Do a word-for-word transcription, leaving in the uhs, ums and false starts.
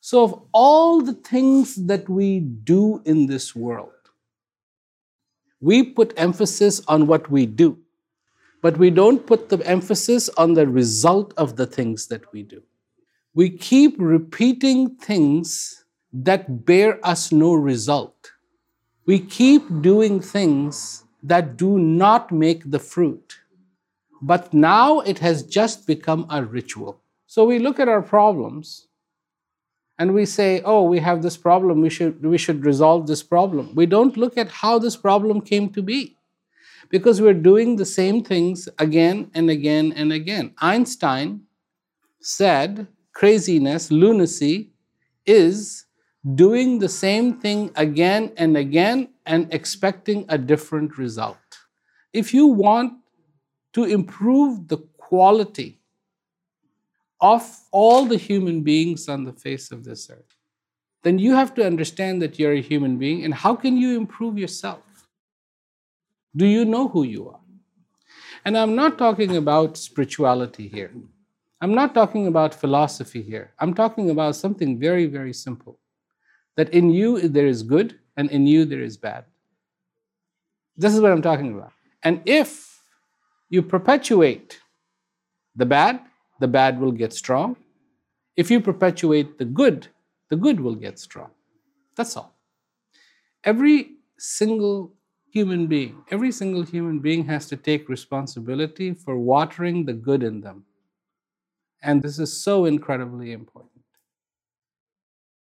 So, of all the things that we do in this world, we put emphasis on what we do, but we don't put the emphasis on the result of the things that we do. We keep repeating things that bear us no result. We keep doing things that do not make the fruit, but now it has just become a ritual. So we look at our problems and we say, oh, we have this problem, we should, we should resolve this problem. We don't look at how this problem came to be, because we're doing the same things again and again and again. Einstein said craziness, lunacy, is doing the same thing again and again and expecting a different result. If you want to improve the quality of all the human beings on the face of this earth, then you have to understand that you're a human being. And how can you improve yourself? Do you know who you are? And I'm not talking about spirituality here. I'm not talking about philosophy here. I'm talking about something very, very simple. That in you there is good and in you there is bad. This is what I'm talking about. And if you perpetuate the bad, the bad will get strong. If you perpetuate the good, the good will get strong. That's all. Every single human being, every single human being has to take responsibility for watering the good in them. And this is so incredibly important.